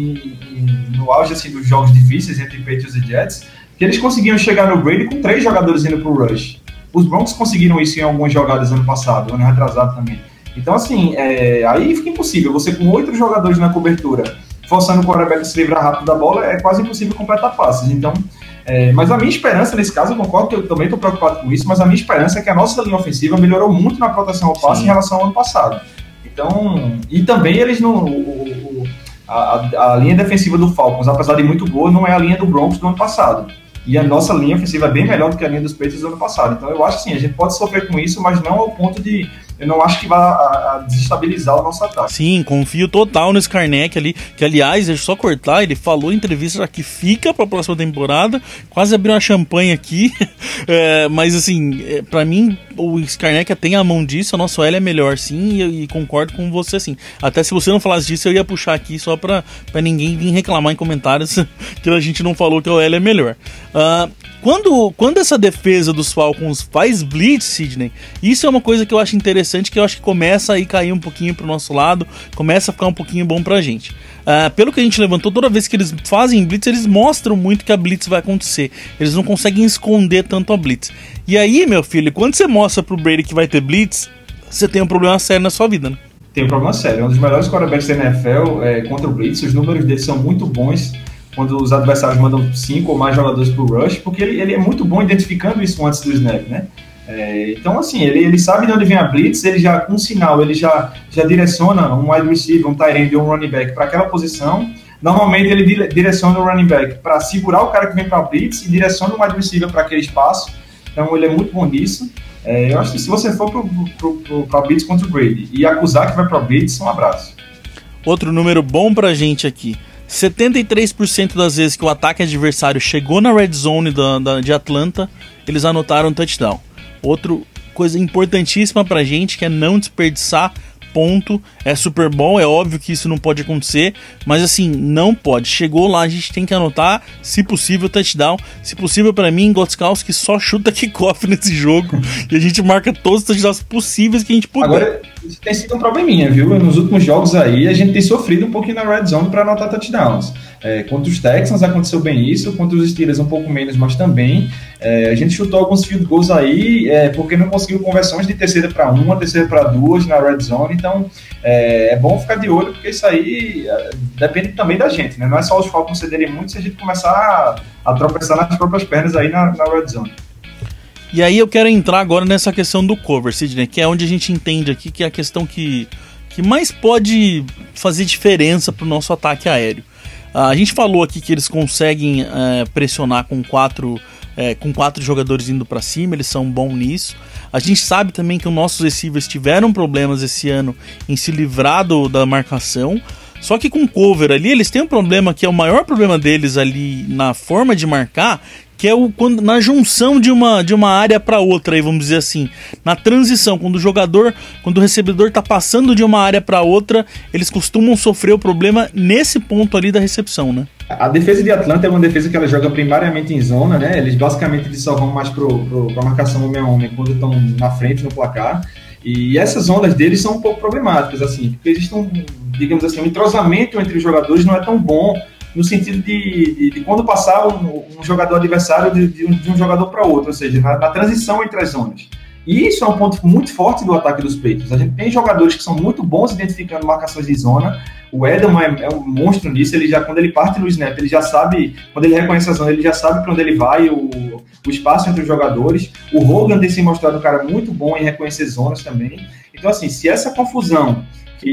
no auge assim, dos jogos difíceis entre Patriots e Jets, que eles conseguiam chegar no Brady com 3 jogadores indo pro rush. Os Broncos conseguiram isso em algumas jogadas ano passado, ano retrasado também. Então, assim, aí fica impossível. Você com 8 jogadores na cobertura, forçando o quarterback a se livrar rápido da bola, é quase impossível completar passes. Então, mas a minha esperança, nesse caso, eu concordo que eu também estou preocupado com isso, mas a minha esperança é que a nossa linha ofensiva melhorou muito na proteção ao passe em relação ao ano passado. Então, e também eles não... A linha defensiva do Falcons, apesar de muito boa, não é a linha do Broncos do ano passado. E a nossa linha ofensiva é bem melhor do que a linha dos Patriots do ano passado. Então eu acho assim, a gente pode sofrer com isso, mas não ao ponto de eu não acho que vai desestabilizar o nosso ataque.
Sim, confio total no Skarnek ali, que aliás, deixa eu só cortar, ele falou em entrevista que fica pra próxima temporada, quase abriu uma champanhe aqui, mas assim, pra mim, o Skarnek tem a mão disso, a nossa OL é melhor sim, e concordo com você assim. Até se você não falasse disso, eu ia puxar aqui só pra ninguém vir reclamar em comentários que a gente não falou que a OL é melhor. Quando essa defesa dos Falcons faz blitz, Sidney, isso é uma coisa que eu acho interessante, que eu acho que começa a ir cair um pouquinho pro nosso lado, começa a ficar um pouquinho bom pra gente. Pelo que a gente levantou, toda vez que eles fazem blitz, eles mostram muito que a blitz vai acontecer. Eles não conseguem esconder tanto a blitz. E aí, meu filho, quando você mostra pro Brady que vai ter blitz, você tem um problema sério na sua vida, né?
Tem um problema sério. É um dos melhores quarterbacks da NFL contra o blitz. Os números dele são muito bons quando os adversários mandam 5 ou mais jogadores pro rush, porque ele é muito bom identificando isso antes do snap, né? Então, assim, ele sabe de onde vem a blitz, ele já, com um sinal, ele já direciona um wide receiver, um tight end ou um running back para aquela posição. Normalmente ele direciona o running back para segurar o cara que vem para a blitz e direciona o wide receiver para aquele espaço. Então, ele é muito bom nisso. Eu acho que se você for para blitz contra o Brady e acusar que vai para blitz, um abraço.
Outro número bom pra gente aqui. 73% das vezes que o ataque adversário chegou na red zone de Atlanta, eles anotaram touchdown. Outra coisa importantíssima pra gente, que é não desperdiçar ponto. É Super Bowl, é óbvio que isso não pode acontecer, mas assim, não pode. Chegou lá, a gente tem que anotar, se possível, touchdown. Se possível, pra mim, Gostkowski só chuta kickoff nesse jogo e a gente marca todos os touchdowns possíveis que a gente puder.
Agora, isso tem sido um probleminha, viu? Nos últimos jogos aí, a gente tem sofrido um pouquinho na red zone pra anotar touchdowns. Contra os Texans aconteceu bem isso, contra os Steelers um pouco menos, mas também a gente chutou alguns field goals aí porque não conseguiu conversões de terceira para 1, terceira para 2 na red zone. Então é bom ficar de olho, porque isso aí depende também da gente, né? Não é só os Falcons cederem muito, se a gente começar a tropeçar nas próprias pernas aí na red zone.
E aí eu quero entrar agora nessa questão do cover, Sidney, que é onde a gente entende aqui que é a questão que mais pode fazer diferença para o nosso ataque aéreo. A gente falou aqui que eles conseguem pressionar com quatro jogadores indo para cima, eles são bons nisso. A gente sabe também que os nossos receivers tiveram problemas esse ano em se livrar da marcação. Só que com cover ali, eles têm um problema que é o maior problema deles ali na forma de marcar, que é na junção de uma área para outra, aí vamos dizer assim, na transição, quando o recebedor está passando de uma área para outra, eles costumam sofrer o problema nesse ponto ali da recepção, né?
A defesa de Atlanta é uma defesa que ela joga primariamente em zona, né? Eles basicamente só vão mais para marcação homem a homem quando estão na frente no placar. E essas ondas deles são um pouco problemáticas, assim, porque existe digamos assim, um entrosamento entre os jogadores não é tão bom, no sentido de quando passar um jogador adversário de um jogador para outro, ou seja, na transição entre as zonas. E isso é um ponto muito forte do ataque dos Patriots. A gente tem jogadores que são muito bons identificando marcações de zona. O Edelman é um monstro nisso. Quando ele parte no snap, ele já sabe, quando ele reconhece a zona, ele já sabe para onde ele vai, o espaço entre os jogadores. O Hogan tem se mostrado um cara muito bom em reconhecer zonas também. Então, assim, se essa confusão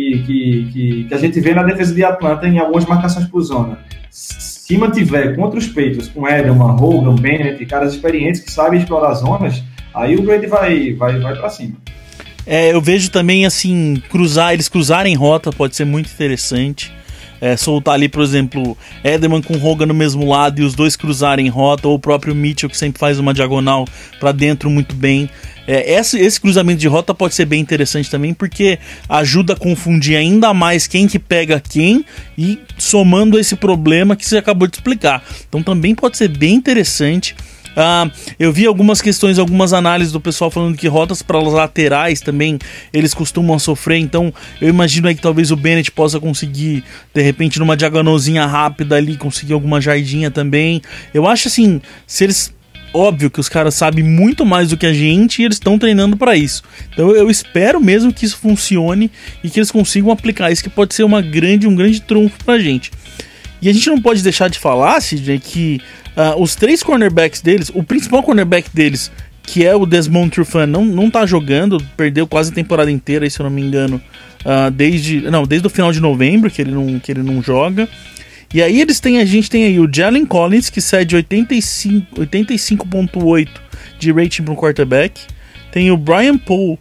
que a gente vê na defesa de Atlanta em algumas marcações por zona, se mantiver contra os Patriots, com Edelman, Hogan, Bennett, caras experientes que sabem explorar zonas, aí o Brady vai pra cima.
Eu vejo também, assim, eles cruzarem rota pode ser muito interessante. Soltar ali, por exemplo, Edelman com Hogan no mesmo lado e os dois cruzarem rota, ou o próprio Mitchell que sempre faz uma diagonal pra dentro muito bem. Esse cruzamento de rota pode ser bem interessante também, porque ajuda a confundir ainda mais quem que pega quem e somando esse problema que você acabou de explicar. Então também pode ser bem interessante. Eu vi algumas questões, algumas análises do pessoal falando que rotas para as laterais também eles costumam sofrer, então eu imagino aí que talvez o Bennett possa conseguir, de repente, numa diagonalzinha rápida ali, conseguir alguma jardinha também. Eu acho assim, óbvio que os caras sabem muito mais do que a gente e eles estão treinando para isso. Então eu espero mesmo que isso funcione e que eles consigam aplicar isso, que pode ser um grande trunfo pra gente. E a gente não pode deixar de falar, Sidney, que os 3 cornerbacks deles, o principal cornerback deles, que é o Desmond Trufant, não tá jogando, perdeu quase a temporada inteira, se eu não me engano, desde o final de novembro que ele não joga. E aí a gente tem aí o Jalen Collins, que cede 85.8 de rating para um quarterback. Tem o Brian Poole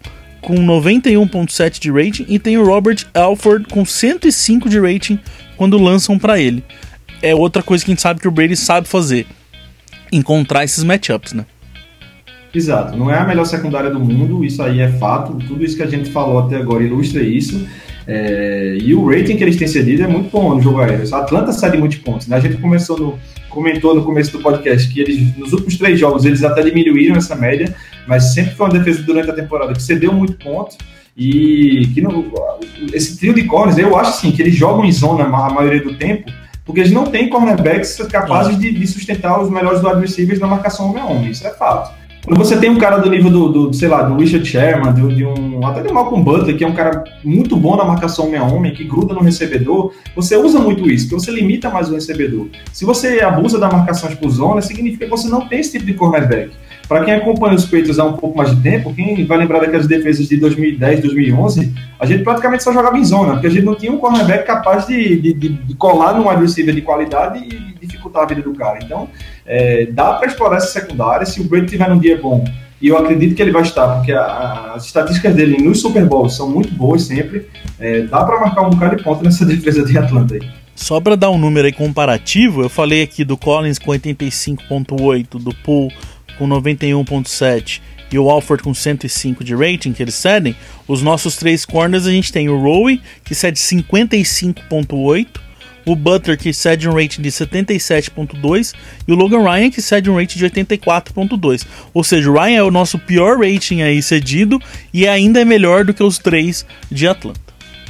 com 91.7 de rating e tem o Robert Alford com 105 de rating quando lançam pra ele. É outra coisa que a gente sabe que o Brady sabe fazer, encontrar esses matchups, né?
Exato, não é a melhor secundária do mundo, isso aí é fato, tudo isso que a gente falou até agora ilustra isso, e o rating que eles têm cedido é muito bom no jogo aéreo. A Atlanta cede muitos pontos, né? A gente comentou no começo do podcast que eles, nos últimos 3 jogos, eles até diminuíram essa média, mas sempre foi uma defesa durante a temporada que cedeu muito ponto, e que esse trio de corners, eu acho assim, que eles jogam em zona a maioria do tempo, porque eles não têm cornerbacks capazes de sustentar os melhores wide receivers na marcação homem a homem, isso é fato. Quando você tem um cara do nível do Richard Sherman, até do Malcolm Butler, que é um cara muito bom na marcação homem a homem, que gruda no recebedor, você usa muito isso, porque você limita mais o recebedor. Se você abusa da marcação por zona, significa que você não tem esse tipo de cornerback. Para quem acompanha os Patriots há um pouco mais de tempo, quem vai lembrar daquelas defesas de 2010, 2011, a gente praticamente só jogava em zona, porque a gente não tinha um cornerback capaz de colar num wide receiver de qualidade e dificultar a vida do cara. Então, dá para explorar essa secundária. Se o Brady tiver num dia bom, e eu acredito que ele vai estar, porque as estatísticas dele nos Super Bowls são muito boas sempre, dá para marcar um bocado de ponto nessa defesa de Atlanta aí.
Só para dar um número aí comparativo, eu falei aqui do Collins com 85.8, do Poole com 91.7 e o Alford com 105 de rating que eles cedem. Os nossos 3 corners a gente tem o Rowe, que cede 55.8, o Butler, que cede um rating de 77.2 e o Logan Ryan, que cede um rating de 84.2. Ou seja, o Ryan é o nosso pior rating aí cedido e ainda é melhor do que os 3 de Atlanta.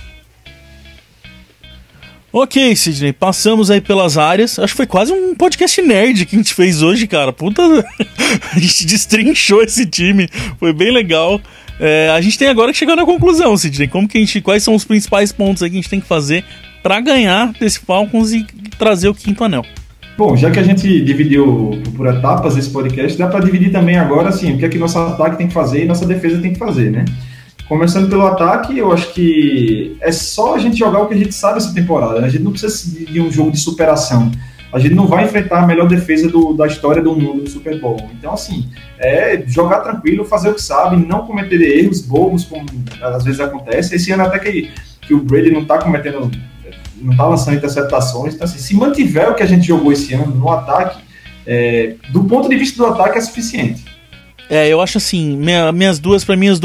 Ok, Sidney, passamos aí pelas áreas. Acho que foi quase um podcast nerd que a gente fez hoje, cara. Puta, a gente destrinchou esse time, foi bem legal. A gente tem agora que chegar na conclusão, Sidney. Quais são os principais pontos aí que a gente tem que fazer para ganhar desse Falcons e trazer o 5º anel?
Bom, já que a gente dividiu por etapas esse podcast, dá para dividir também agora, assim, o que é que nosso ataque tem que fazer e nossa defesa tem que fazer, né? Começando pelo ataque, eu acho que é só a gente jogar o que a gente sabe essa temporada, né? A gente não precisa de um jogo de superação. A gente não vai enfrentar a melhor defesa da história do mundo no Super Bowl. Então, assim, jogar tranquilo, fazer o que sabe, não cometer erros bobos, como às vezes acontece. Esse ano até que o Brady não está cometendo, não está lançando interceptações. Então, assim, se mantiver o que a gente jogou esse ano no ataque, do ponto de vista do ataque é suficiente.
Eu acho assim, minhas duas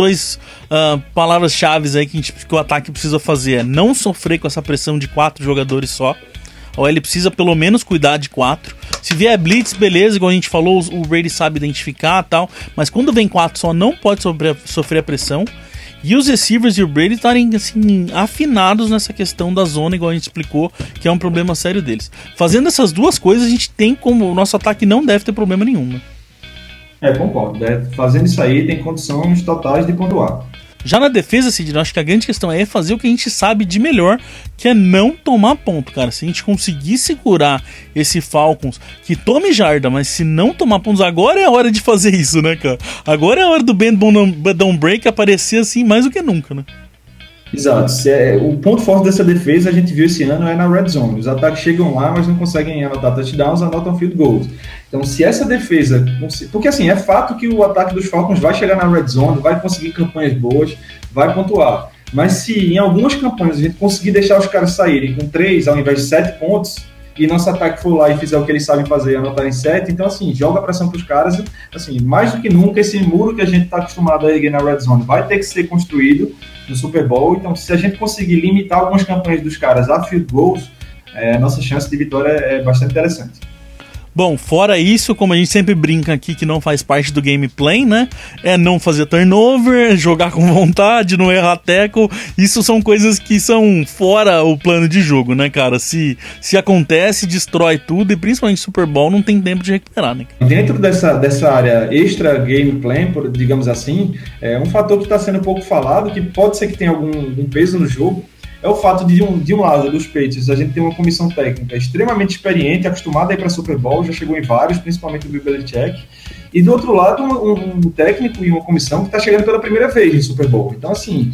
palavras-chave aí que o ataque precisa fazer é não sofrer com essa pressão de 4 jogadores só. Ou ele precisa pelo menos cuidar de 4. Se vier blitz, beleza, igual a gente falou, o Brady sabe identificar e tal, mas quando vem 4 só não pode sofrer a pressão. E os receivers e o Brady estarem assim, afinados nessa questão da zona, igual a gente explicou, que é um problema sério deles. Fazendo essas duas coisas, a gente tem como, o nosso ataque não deve ter problema nenhum, né?
Concordo. Fazendo isso aí, tem condições totais de pontuar.
Já na defesa, Sidney, acho que a grande questão é fazer o que a gente sabe de melhor, que é não tomar ponto, cara. Se a gente conseguir segurar esse Falcons, que tome jarda, mas se não tomar pontos, agora é a hora de fazer isso, né, cara? Agora é a hora do bend don't break aparecer assim mais do que nunca, né?
Exato. O ponto forte dessa defesa, a gente viu esse ano, é na red zone. Os ataques chegam lá, mas não conseguem anotar touchdowns, anotam field goals. Então, se essa defesa... Porque, assim, é fato que o ataque dos Falcons vai chegar na red zone, vai conseguir campanhas boas, vai pontuar. Mas se em algumas campanhas a gente conseguir deixar os caras saírem com 3 ao invés de 7 pontos, e nosso ataque for lá e fizer o que eles sabem fazer, anotar em 7, então, assim, joga a pressão para os caras. Assim, mais do que nunca, esse muro que a gente está acostumado a erguer na red zone vai ter que ser construído no Super Bowl. Então, se a gente conseguir limitar algumas campanhas dos caras a field goals, nossa chance de vitória é bastante interessante.
Bom, fora isso, como a gente sempre brinca aqui que não faz parte do gameplay, né? É não fazer turnover, jogar com vontade, não errar tackle. Isso são coisas que são fora o plano de jogo, né, cara? Se acontece, destrói tudo e principalmente Super Bowl não tem tempo de recuperar, né?
Dentro dessa área extra gameplay, digamos assim, um fator que está sendo pouco falado, que pode ser que tenha algum peso no jogo, é o fato de um lado dos Patriots a gente tem uma comissão técnica extremamente experiente, acostumada a ir para Super Bowl, já chegou em vários, principalmente o Bill Belichick, e do outro lado um técnico e uma comissão que está chegando pela primeira vez em Super Bowl. Então, assim,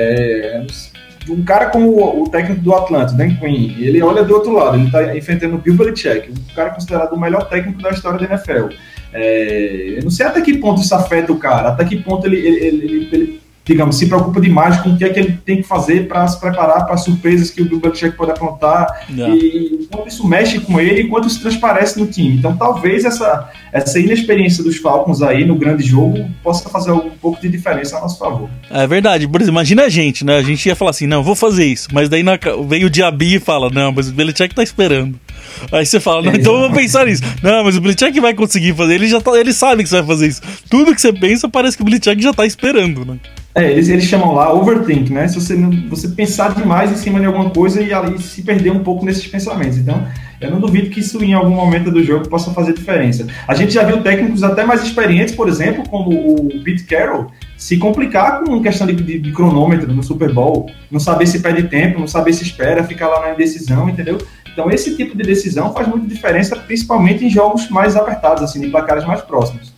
um cara como o técnico do Atlanta, Dan Quinn, ele olha do outro lado, ele está enfrentando o Bill Belichick, um cara considerado o melhor técnico da história da NFL. Eu não sei até que ponto isso afeta o cara, até que ponto ele digamos, se preocupa demais com o que é que ele tem que fazer para se preparar para as surpresas que o Bill Belichick pode aprontar, e quanto isso mexe com ele e quanto isso transparece no time. Então talvez essa inexperiência dos Falcons aí no grande jogo possa fazer um pouco de diferença a nosso favor.
É verdade, por exemplo, imagina a gente, né? A gente ia falar assim, não, vou fazer isso, mas daí veio o Diaby e fala, não, mas o Belichick tá esperando. Aí você fala, não, então eu vou pensar nisso. Não, mas o Belichick vai conseguir fazer, ele sabe que você vai fazer isso. Tudo que você pensa parece que o Belichick já tá esperando, né?
Eles chamam lá overthink, né? Se você pensar demais em cima de alguma coisa e ali se perder um pouco nesses pensamentos. Então, eu não duvido que isso em algum momento do jogo possa fazer diferença. A gente já viu técnicos até mais experientes, por exemplo, como o Pete Carroll, se complicar com questão de cronômetro no Super Bowl, não saber se perde tempo, não saber se espera, ficar lá na indecisão, entendeu? Então, esse tipo de decisão faz muita diferença, principalmente em jogos mais apertados, assim, de placares mais próximos.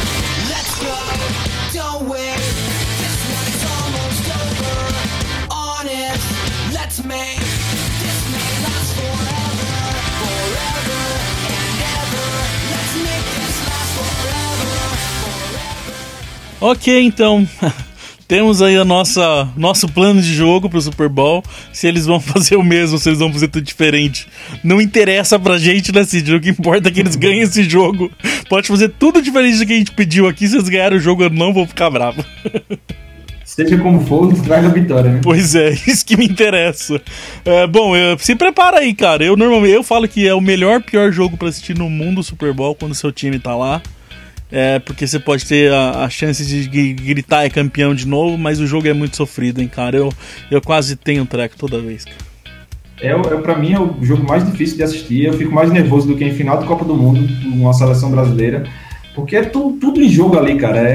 Ok, então, temos aí nosso plano de jogo pro Super Bowl. Se eles vão fazer o mesmo, se eles vão fazer tudo diferente, não interessa pra gente, né, Cid? O que importa é que eles ganhem esse jogo. Pode fazer tudo diferente do que a gente pediu aqui. Se eles ganharem o jogo, eu não vou ficar bravo.
Seja como for, traga a vitória, né?
Pois é, isso que me interessa. Bom, se prepara aí, cara. Eu falo que é o pior jogo pra assistir no mundo, o Super Bowl, quando o seu time tá lá. Porque você pode ter a chance de gritar é campeão de novo, mas o jogo é muito sofrido, hein, cara. Eu quase tenho treco toda vez, cara.
Pra mim é o jogo mais difícil de assistir. Eu fico mais nervoso do que em final de Copa do Mundo, uma seleção brasileira, porque é tudo em jogo ali, cara.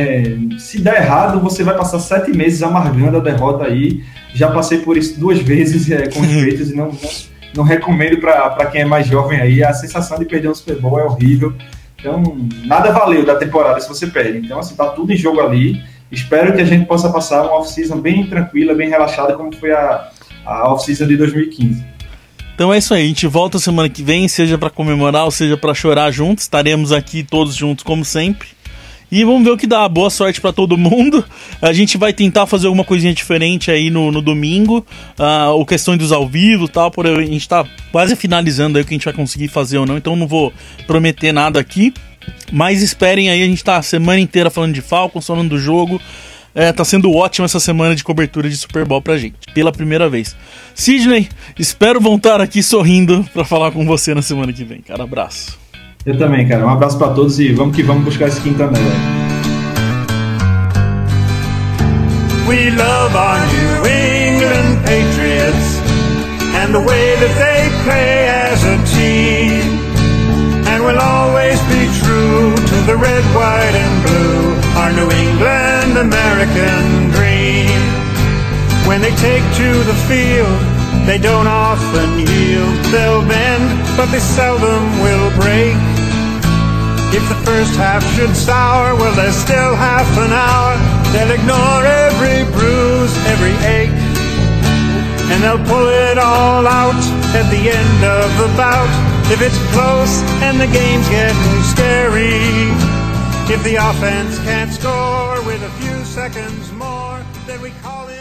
Se der errado, você vai passar 7 meses amargando a derrota aí. Já passei por isso 2 vezes com os Patriots e não recomendo pra quem é mais jovem aí. A sensação de perder um Super Bowl é horrível. Então, nada valeu da temporada se você perde. Então, assim, tá tudo em jogo ali. Espero que a gente possa passar uma off-season bem tranquila, bem relaxada, como foi a off-season de 2015.
Então é isso aí, a gente volta semana que vem, seja pra comemorar ou seja pra chorar juntos. Estaremos aqui todos juntos, como sempre. E vamos ver o que dá. Boa sorte pra todo mundo. A gente vai tentar fazer alguma coisinha diferente aí no domingo. O questão dos ao vivo e tal. A gente tá quase finalizando aí o que a gente vai conseguir fazer ou não. Então não vou prometer nada aqui. Mas esperem aí, a gente tá a semana inteira falando de Falcons, falando do jogo. Tá sendo ótimo essa semana de cobertura de Super Bowl pra gente. Pela primeira vez. Sidney, espero voltar aqui sorrindo pra falar com você na semana que vem. Cara, abraço.
Eu também, cara. Um abraço pra todos e vamos que vamos buscar esse quinto anel.
We love our New England Patriots and the way that they play as a team. And we'll always be true to the red, white and blue, our New England American dream. When they take to the field, they don't often yield. They'll bend, but they seldom will break. If the first half should sour, well, there's still half an hour. They'll ignore every bruise, every ache, and they'll pull it all out at the end of the bout. If it's close and the game's getting scary, if the offense can't score with a few seconds more, then we call it